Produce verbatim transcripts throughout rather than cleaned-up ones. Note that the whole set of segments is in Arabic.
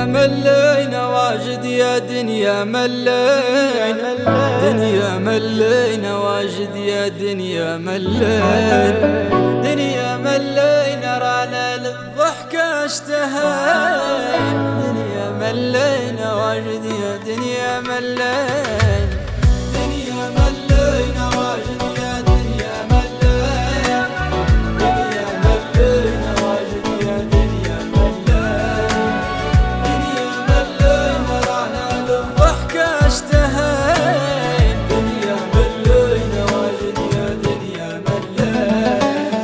ملينا واجد يا دنيا ملينا، دنيا ملينا واجد يا دنيا ملينا، دنيا ملينا رانا للضحكة اشتهينا، دنيا ملينا واجد يا دنيا ملينا، دنيا ملينا واجد يا دنيا ملينا، دنيا ملينا واجد يا دنيا ملينا، دنيا ملينا رانا للضحكة اشتهينا، دنيا ملينا واجد يا دنيا ملينا.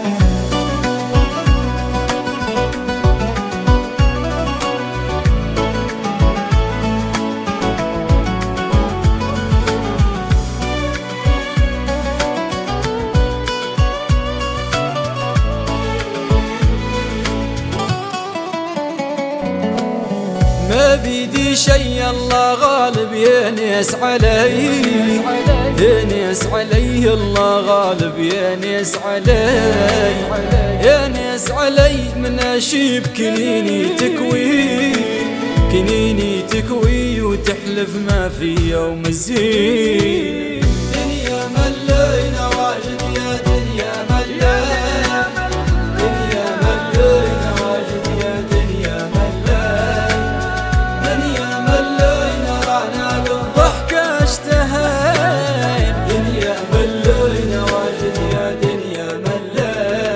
ما بيدي شي الله غالب ينس علي، ينس علي الله غالب ينس علي، ينس علي من اشيب كنيني تكوي، كنيني تكوي وتحلف ما في يوم الزين، دنيا ملينا واجد يا دنيا ملينا، دنيا ملينا واجد يا دنيا ملينا، دنيا ملينا رانا للضحكة اشتهينا، دنيا ملينا واجد يا دنيا ملينا.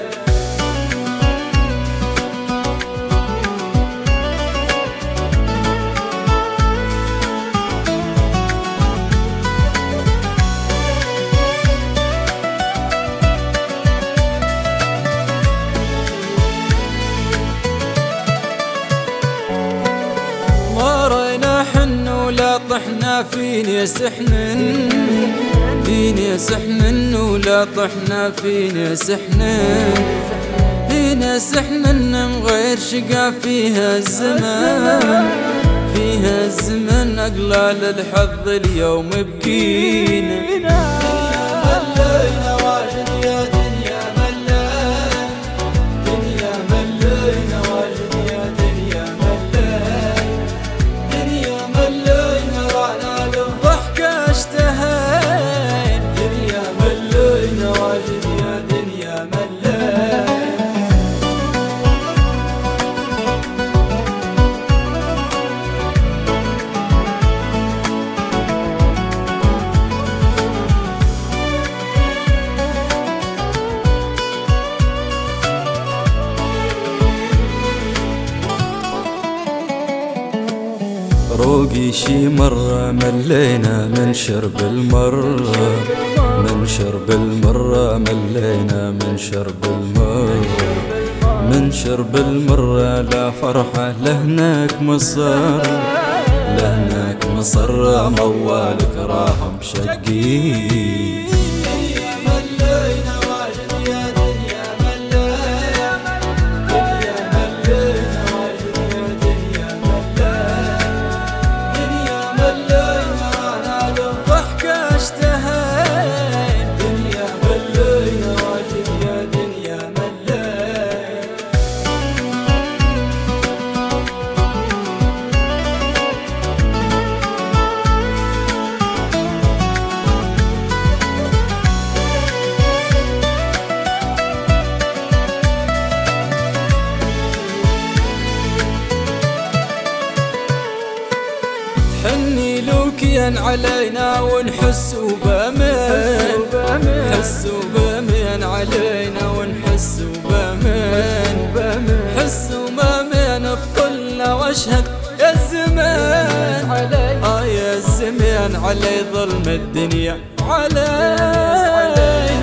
ما رأينا حن ولا طحنا فيني سحنن، فيني سحنن ولا طحنا فيني سحنن، فينا سحنن مغير شقا فيها الزمان، فيها الزمن أقلال الحظ اليوم بكينا، دنيا ملينا واجد يا دنيا ملينا، دنيا ملينا واجد يا دنيا ملينا، دنيا ملينا رانا للضحكة اشتهينا، دنيا ملينا واجد يا دنيا ملينا. روقي شي مرة ملينا من شرب المرة، من شرب المرة ملينا من شرب المرة، من شرب المرة لا فرحة لهناك مصر، لهناك مصر موالك راهم شقي. حني لوكيان علينا ونحس بأمان، حس بأمان علينا ونحس بأمان، حس بأمان بطلنا واشهد يا الزمان، آه يا الزمان علي ظلم الدنيا علينا.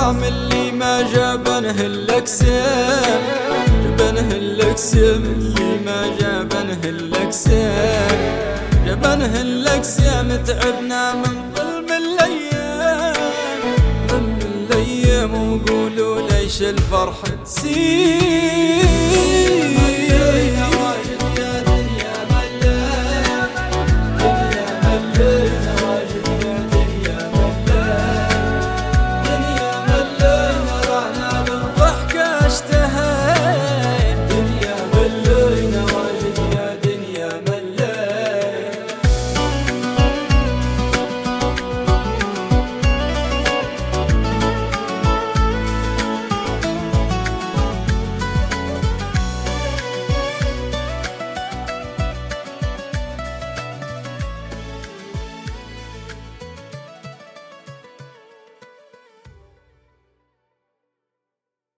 القسام اللي ما جابنه الأقسام، جابنه الأقسام اللي ما جابنه الأقسام، جابنه الأقسام. تعبنا من ظلم الأيام، ظلم الأيام، وقولوا ليش الفرح تسير.